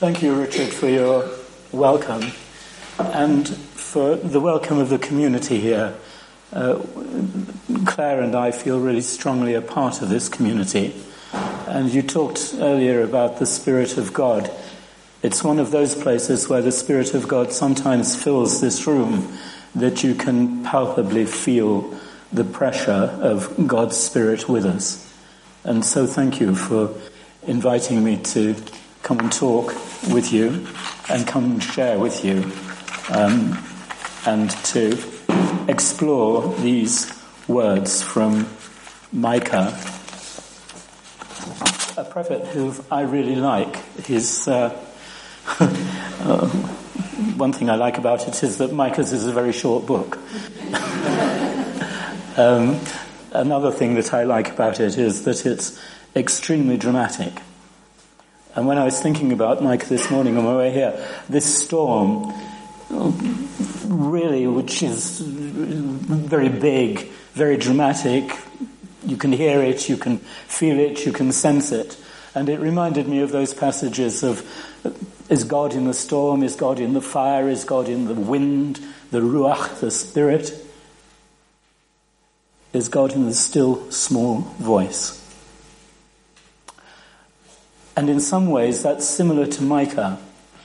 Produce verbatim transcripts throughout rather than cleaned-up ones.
Thank you, Richard, for your welcome and for the welcome of the community here. Uh, Claire and I feel really strongly a part of this community. And you talked earlier about the Spirit of God. It's one of those places where the Spirit of God sometimes fills this room, that you can palpably feel the pressure of God's Spirit with us. And so thank you for inviting me to come and talk with you and come and share with you um, and to explore these words from Micah, a prophet who I really like. His uh, uh, one thing I like about it is that Micah's is a very short book. um, another thing that I like about it is that it's extremely dramatic. And when I was thinking about Micah this morning on my way here, this storm, really, which is very big, very dramatic, you can hear it, you can feel it, you can sense it. And it reminded me of those passages of, is God in the storm, is God in the fire, is God in the wind, the ruach, the spirit? Is God in the still, small voice? And in some ways, that's similar to Micah.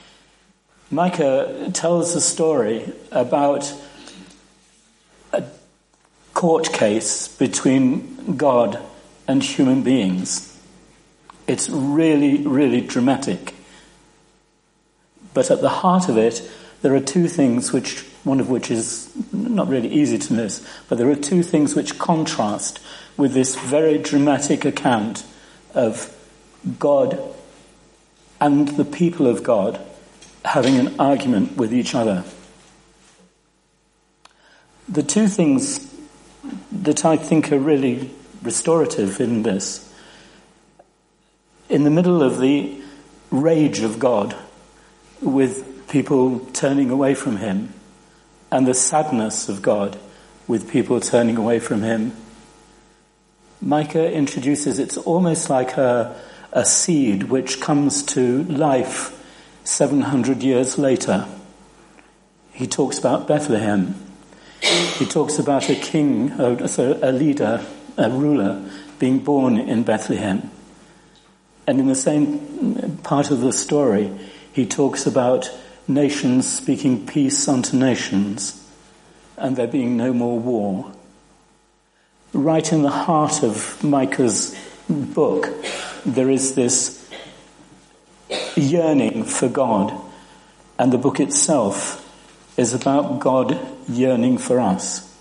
Micah tells a story about a court case between God and human beings. It's really, really dramatic. But at the heart of it, there are two things which, one of which is not really easy to miss, but there are two things which contrast with this very dramatic account of God and the people of God having an argument with each other. The two things that I think are really restorative in this, in the middle of the rage of God with people turning away from him, and the sadness of God with people turning away from him, Micah introduces, it's almost like a a seed which comes to life seven hundred years later. He talks about Bethlehem. He talks about a king, a, a leader, a ruler being born in Bethlehem. And in the same part of the story, he talks about nations speaking peace unto nations and there being no more war. Right in the heart of Micah's book, there is this yearning for God, and the book itself is about God yearning for us.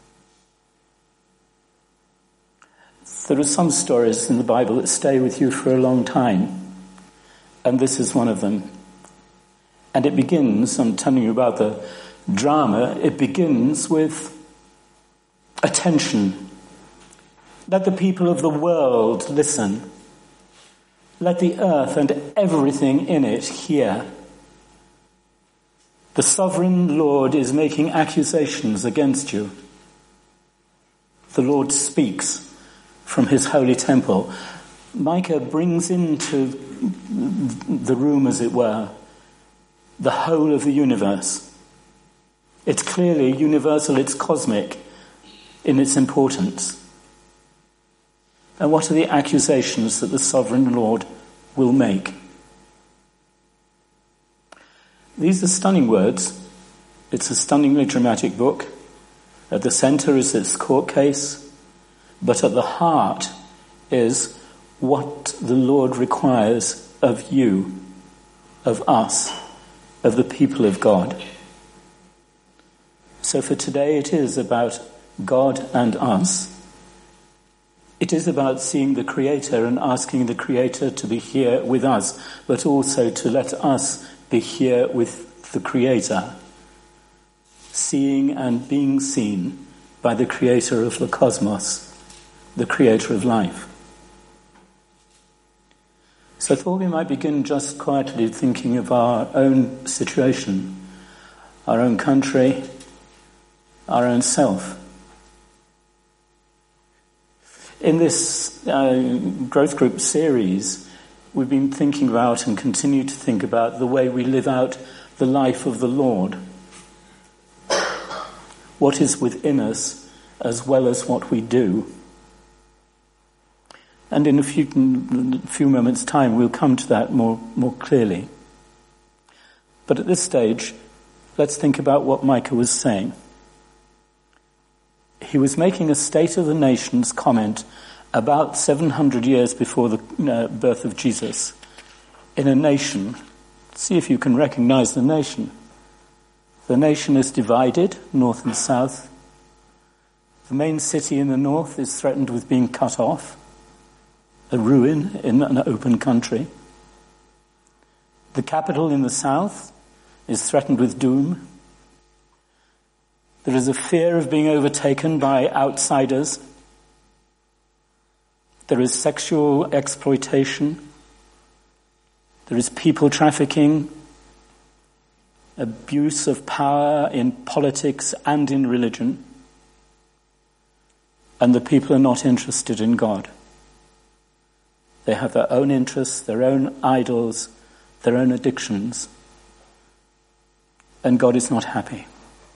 There are some stories in the Bible that stay with you for a long time, and this is one of them. And it begins, I'm telling you about the drama, it begins with attention. Let the people of the world listen. Let the earth and everything in it hear. The sovereign Lord is making accusations against you. The Lord speaks from his holy temple. Micah brings into the room, as it were, the whole of the universe. It's clearly universal, it's cosmic in its importance. And what are the accusations that the sovereign Lord will make? These are stunning words. It's a stunningly dramatic book. At the center is this court case, but at the heart is what the Lord requires of you, of us, of the people of God. So for today it is about God and us. It is about seeing the Creator and asking the Creator to be here with us, but also to let us be here with the Creator, seeing and being seen by the Creator of the cosmos, the Creator of life. So I thought we might begin just quietly thinking of our own situation, our own country, our own self. In this uh, growth group series, we've been thinking about and continue to think about the way we live out the life of the Lord. What is within us as well as what we do. And in a few, a few moments' time we'll come to that more, more clearly. But at this stage, let's think about what Micah was saying. He was making a State of the Nations comment about seven hundred years before the uh, birth of Jesus in a nation. See if you can recognize the nation. The nation is divided, north and south. The main city in the north is threatened with being cut off, a ruin in an open country. The capital in the south is threatened with doom. There is a fear of being overtaken by outsiders. There is sexual exploitation. There is people trafficking, abuse of power in politics and in religion. And the people are not interested in God. They have their own interests, their own idols, their own addictions. And God is not happy.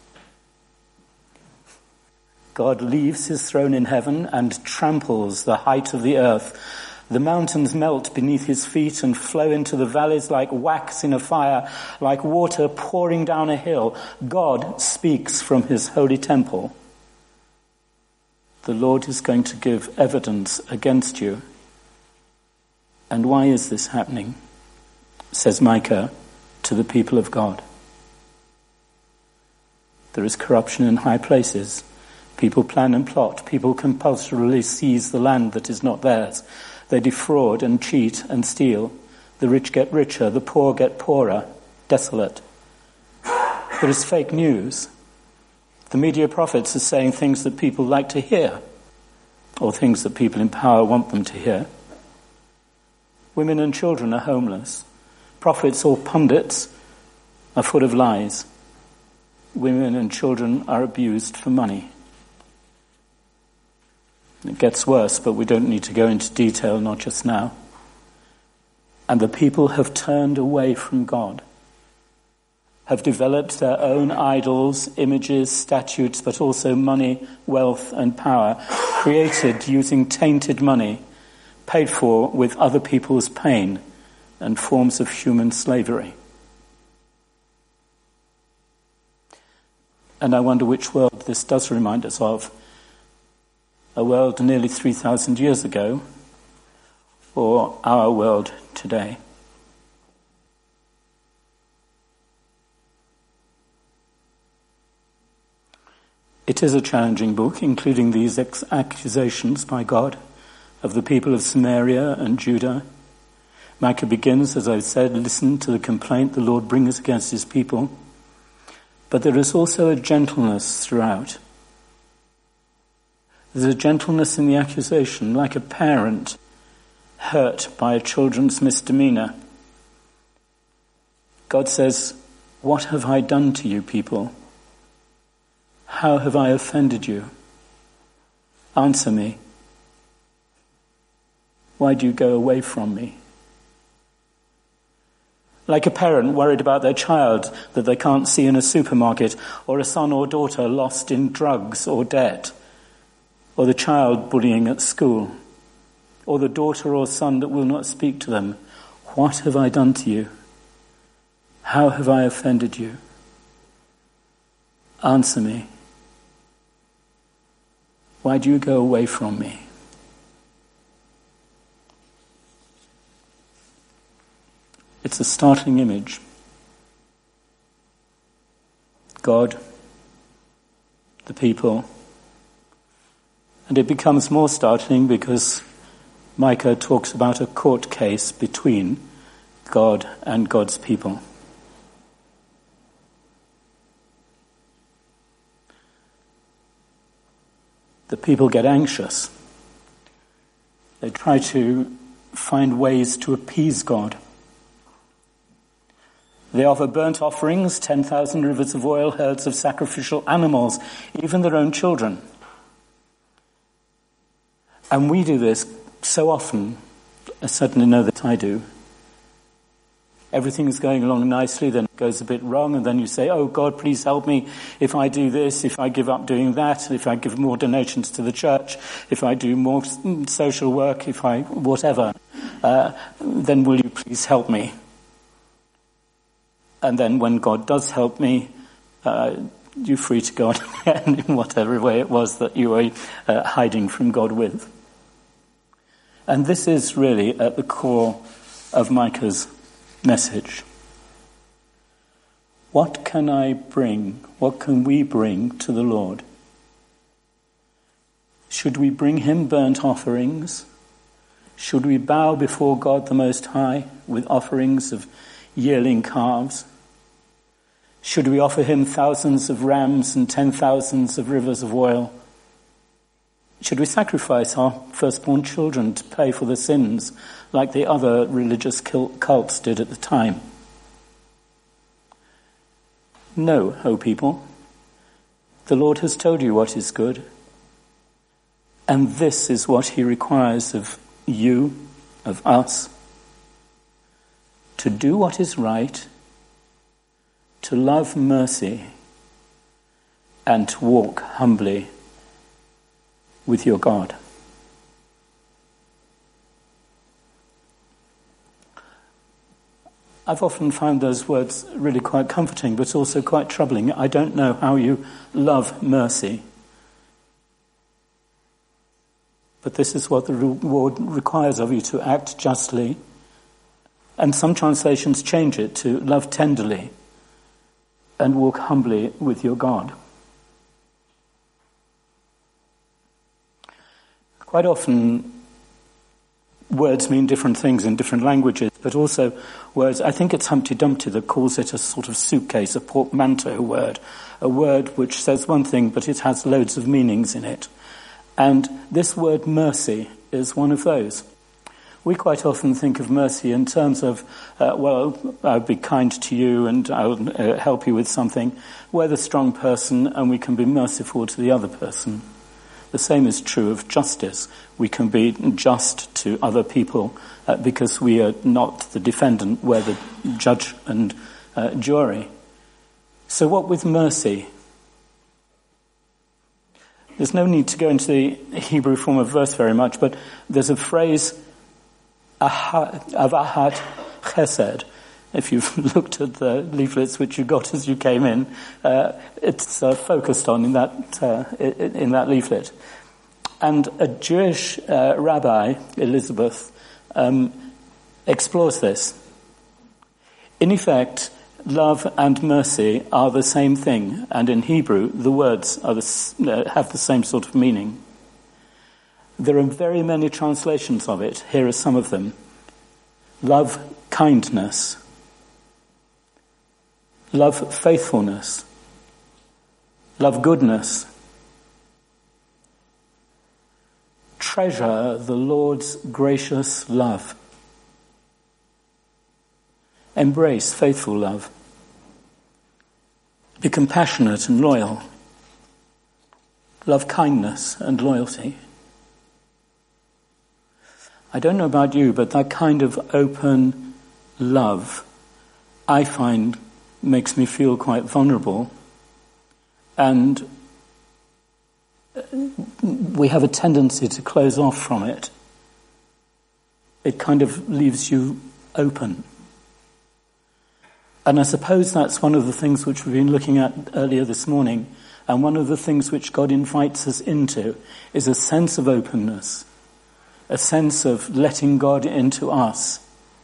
God leaves his throne in heaven and tramples the height of the earth. The mountains melt beneath his feet and flow into the valleys like wax in a fire, like water pouring down a hill. God speaks from his holy temple. The Lord is going to give evidence against you. And why is this happening? Says Micah to the people of God. There is corruption in high places. People plan and plot. People compulsorily seize the land that is not theirs. They defraud and cheat and steal. The rich get richer. The poor get poorer. Desolate. There is fake news. The media prophets are saying things that people like to hear, or things that people in power want them to hear. Women and children are homeless. Prophets or pundits are full of lies. Women and children are abused for money. It gets worse, but we don't need to go into detail, not just now. And the people have turned away from God, have developed their own idols, images, statutes, but also money, wealth, and power, created using tainted money, paid for with other people's pain and forms of human slavery. And I wonder which world this does remind us of. A world nearly three thousand years ago, or our world today. It is a challenging book, including these ex- accusations by God of the people of Samaria and Judah. Micah begins, as I said, listen to the complaint the Lord brings against his people. But there is also a gentleness throughout. There's a gentleness in the accusation, like a parent hurt by a children's misdemeanor. God says, "What have I done to you, people? How have I offended you? Answer me. Why do you go away from me?" Like a parent worried about their child that they can't see in a supermarket, or a son or daughter lost in drugs or debt, or the child bullying at school, or the daughter or son that will not speak to them. What have I done to you? How have I offended you? Answer me. Why do you go away from me? It's a startling image. God, the people. And it becomes more startling because Micah talks about a court case between God and God's people. The people get anxious. They try to find ways to appease God. They offer burnt offerings, ten thousand rivers of oil, herds of sacrificial animals, even their own children. And we do this so often, I certainly know that I do. Everything's going along nicely, then it goes a bit wrong, and then you say, oh God, please help me if I do this, if I give up doing that, if I give more donations to the church, if I do more social work, if I, whatever, uh, then will you please help me? And then when God does help me, uh, you're free to go on again in whatever way it was that you were uh, hiding from God with. And this is really at the core of Micah's message. What can I bring? What can we bring to the Lord? Should we bring him burnt offerings? Should we bow before God the Most High with offerings of yearling calves? Should we offer him thousands of rams and ten thousands of rivers of oil? Should we sacrifice our firstborn children to pay for the sins like the other religious cults did at the time? No, O people. The Lord has told you what is good, and this is what he requires of you, of us, to do what is right, to love mercy, and to walk humbly with your God. I've often found those words really quite comforting, but also quite troubling. I don't know how you love mercy. But this is what the reward requires of you, to act justly. And some translations change it to love tenderly and walk humbly with your God. Quite often, words mean different things in different languages, but also words, I think it's Humpty Dumpty that calls it a sort of suitcase, a portmanteau word, a word which says one thing, but it has loads of meanings in it. And this word mercy is one of those. We quite often think of mercy in terms of, uh, well, I'll be kind to you and I'll uh, help you with something. We're the strong person and we can be merciful to the other person. The same is true of justice. We can be just to other people uh, because we are not the defendant, we're the judge and uh, jury. So what with mercy? There's no need to go into the Hebrew form of verse very much, but there's a phrase, avahat chesed. If you've looked at the leaflets which you got as you came in, uh, it's uh, focused on in that uh, in that leaflet. And a Jewish uh, rabbi, Elizabeth, um, explores this. In effect, love and mercy are the same thing, and in Hebrew, the words are the, uh, have the same sort of meaning. There are very many translations of it. Here are some of them. Love kindness. Love faithfulness. Love goodness. Treasure the Lord's gracious love. Embrace faithful love. Be compassionate and loyal. Love kindness and loyalty. I don't know about you, but that kind of open love, I find, makes me feel quite vulnerable. And we have a tendency to close off from it. It kind of leaves you open. And I suppose that's one of the things which we've been looking at earlier this morning, and one of the things which God invites us into is a sense of openness, a sense of letting God into us.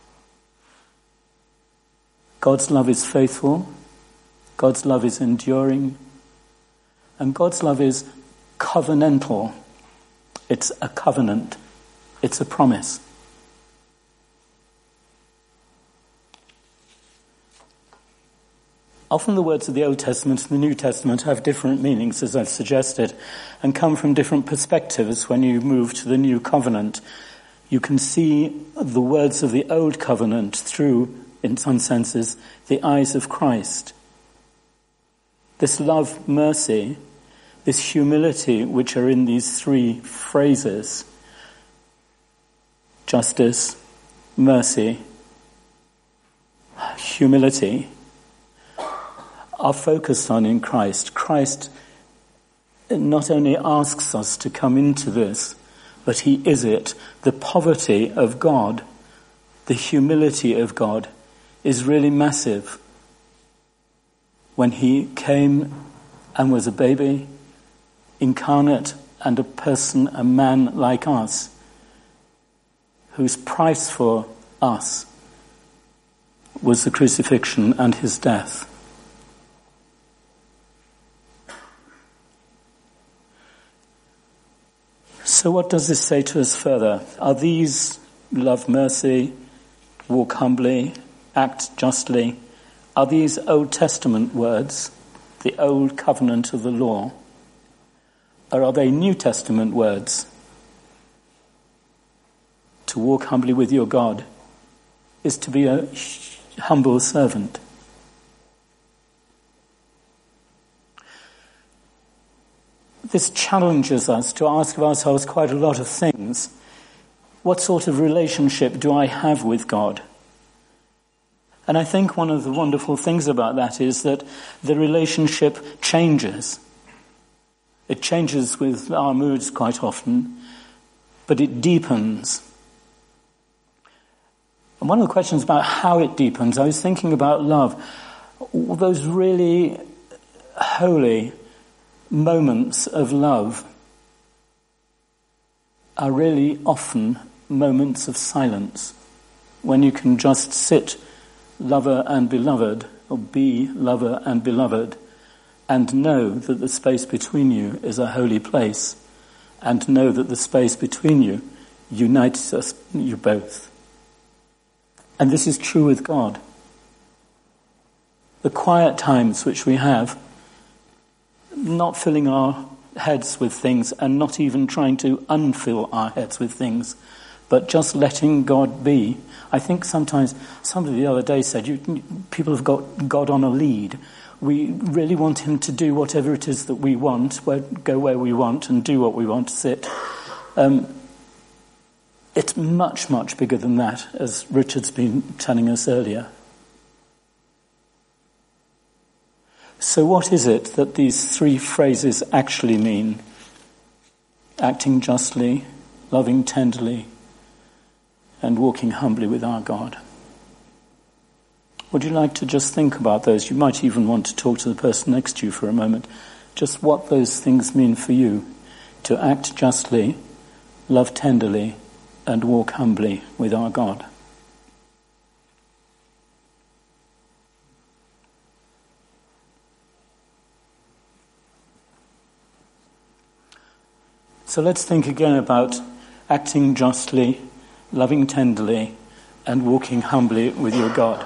God's love is faithful, God's love is enduring, and God's love is covenantal. It's a covenant. It's a promise. Often the words of the Old Testament and the New Testament have different meanings, as I've suggested, and come from different perspectives when you move to the New Covenant. You can see the words of the Old Covenant through, in some senses, the eyes of Christ. This love, mercy, this humility which are in these three phrases, justice, mercy, humility are focused on in Christ. Christ not only asks us to come into this, but he is it. The poverty of God, the humility of God is really massive. When he came and was a baby, incarnate and a person, a man like us, whose price for us was the crucifixion and his death. So what does this say to us further? Are these love mercy, walk humbly, act justly, are these Old Testament words, the old covenant of the law, or are they New Testament words? To walk humbly with your God is to be a humble servant. This challenges us to ask of ourselves quite a lot of things. What sort of relationship do I have with God? And I think one of the wonderful things about that is that the relationship changes. It changes with our moods quite often, but it deepens. And one of the questions about how it deepens, I was thinking about love. All those really holy moments of love are really often moments of silence, when you can just sit lover and beloved, or be lover and beloved, and know that the space between you is a holy place, and know that the space between you unites us, you both. And this is true with God. The quiet times which we have, not filling our heads with things and not even trying to unfill our heads with things, but just letting God be. I think sometimes, somebody the other day said, you, people have got God on a lead. We really want him to do whatever it is that we want, where, go where we want and do what we want to sit. Um, it's much, much bigger than that, as Richard's been telling us earlier. So what is it that these three phrases actually mean? Acting justly, loving tenderly, and walking humbly with our God. Would you like to just think about those? You might even want to talk to the person next to you for a moment. Just what those things mean for you. To act justly, love tenderly, and walk humbly with our God. So let's think again about acting justly, loving tenderly, and walking humbly with your God.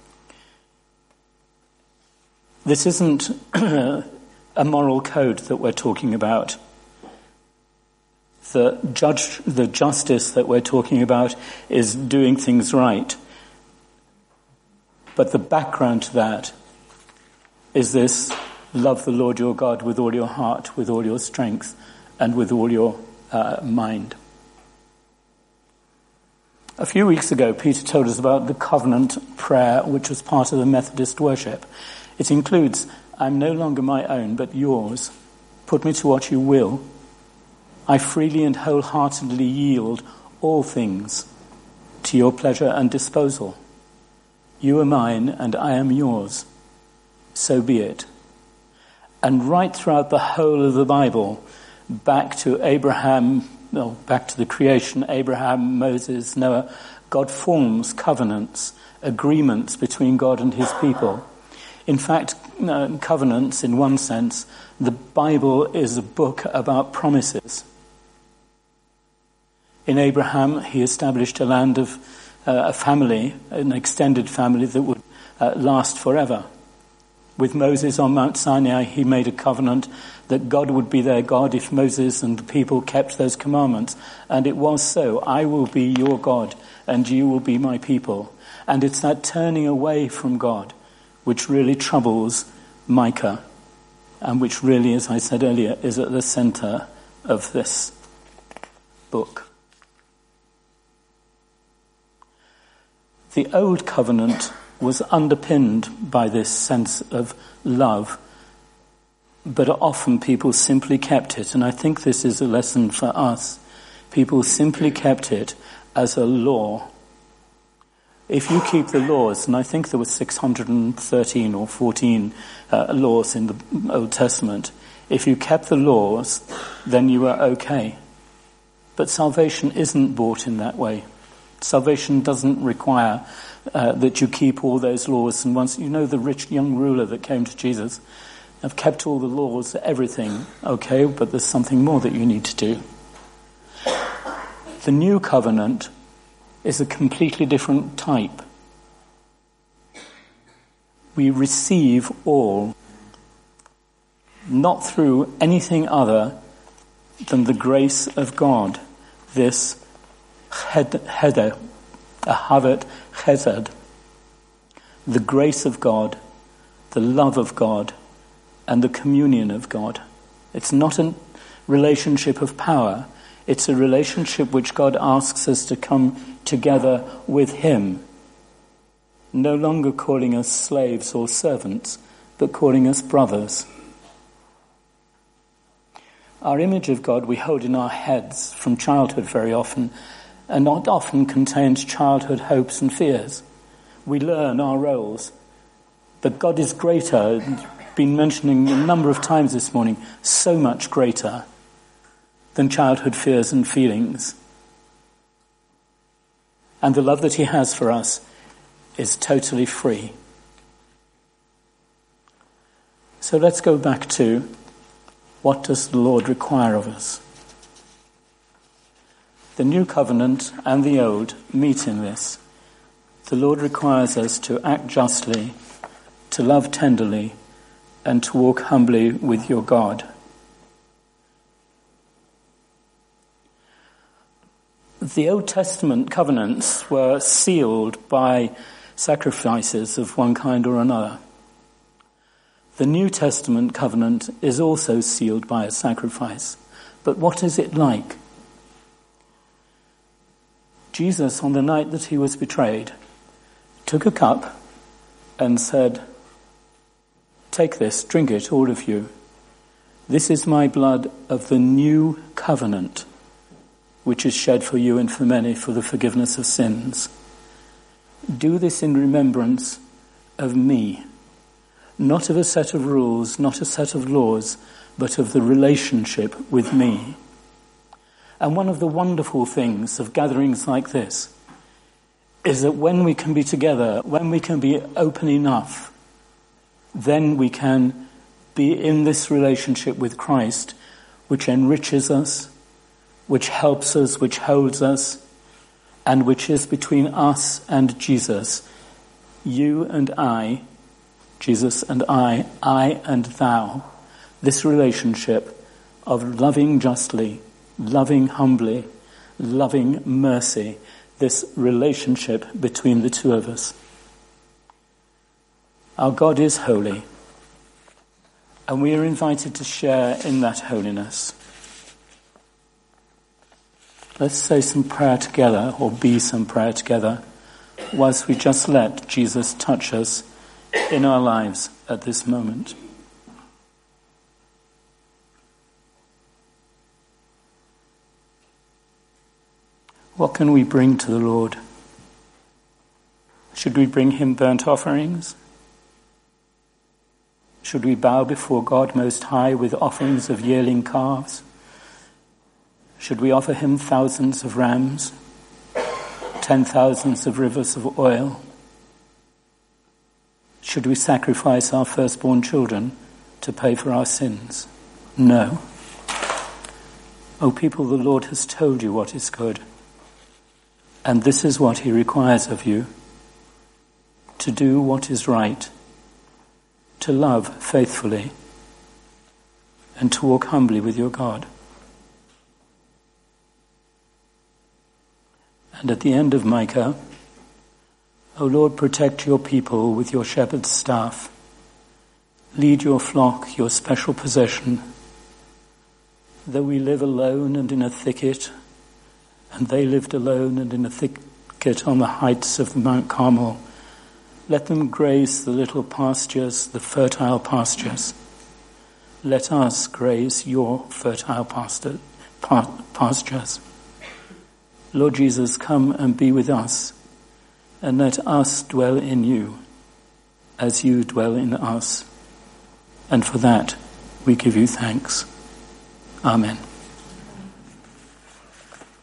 This isn't a moral code that we're talking about. The judge, the justice that we're talking about is doing things right. But the background to that is this: love the Lord your God with all your heart, with all your strength, and with all your uh, mind. A few weeks ago, Peter told us about the covenant prayer, which was part of the Methodist worship. It includes, I'm no longer my own, but yours. Put me to what you will. I freely and wholeheartedly yield all things to your pleasure and disposal. You are mine, and I am yours. So be it. And right throughout the whole of the Bible, back to Abraham, well, back to the creation, Abraham, Moses, Noah, God forms covenants, agreements between God and his people. In fact, uh, covenants, in one sense, the Bible is a book about promises. In Abraham, he established a land of uh, a family, an extended family that would uh, last forever. With Moses on Mount Sinai, he made a covenant that God would be their God if Moses and the people kept those commandments. And it was so. I will be your God, and you will be my people. And it's that turning away from God which really troubles Micah, and which really, as I said earlier, is at the center of this book. The old covenant was underpinned by this sense of love, but often people simply kept it, and I think this is a lesson for us. People simply kept it as a law. If you keep the laws, and I think there were six hundred thirteen or fourteen uh, laws in the Old Testament, if you kept the laws, then you were okay. But salvation isn't bought in that way. Salvation doesn't require uh, that you keep all those laws. And once, you know, the rich young ruler that came to Jesus, I've kept all the laws, everything, okay, but there's something more that you need to do. The new covenant is a completely different type. We receive all, not through anything other than the grace of God. This Heder, Ahavat Chesed, the grace of God, the love of God, and the communion of God. It's not a relationship of power. It's a relationship which God asks us to come together with him, no longer calling us slaves or servants, but calling us brothers. Our image of God we hold in our heads from childhood very often, and not often contains childhood hopes and fears. We learn our roles. But God is greater, been mentioning a number of times this morning, so much greater than childhood fears and feelings. And the love that he has for us is totally free. So let's go back to, what does the Lord require of us? The new covenant and the old meet in this. The Lord requires us to act justly, to love tenderly, and to walk humbly with your God. The Old Testament covenants were sealed by sacrifices of one kind or another. The New Testament covenant is also sealed by a sacrifice. But what is it like? Jesus, on the night that he was betrayed, took a cup and said, "Take this, drink it, all of you. This is my blood of the new covenant, which is shed for you and for many for the forgiveness of sins. Do this in remembrance of me." Not of a set of rules, not a set of laws, but of the relationship with me. And one of the wonderful things of gatherings like this is that when we can be together, when we can be open enough, then we can be in this relationship with Christ, which enriches us, which helps us, which holds us, and which is between us and Jesus. You and I, Jesus and I, I and thou. This relationship of loving justly, loving humbly, loving mercy. This relationship between the two of us. Our God is holy, and we are invited to share in that holiness. Let's say some prayer together, or be some prayer together, whilst we just let Jesus touch us in our lives at this moment. What can we bring to the Lord? Should we bring him burnt offerings? Should we bow before God Most High with offerings of yearling calves? Should we offer him thousands of rams, ten thousands of rivers of oil? Should we sacrifice our firstborn children to pay for our sins? No. O people, the Lord has told you what is good. And this is what he requires of you. To do what is right, to love faithfully, and to walk humbly with your God. And at the end of Micah, O Lord, protect your people with your shepherd's staff. Lead your flock, your special possession. Though we live alone and in a thicket, and they lived alone and in a thick thicket on the heights of Mount Carmel. Let them graze the little pastures, the fertile pastures. Let us graze your fertile pasture, pa- pastures. Lord Jesus, come and be with us, and let us dwell in you as you dwell in us. And for that, we give you thanks. Amen.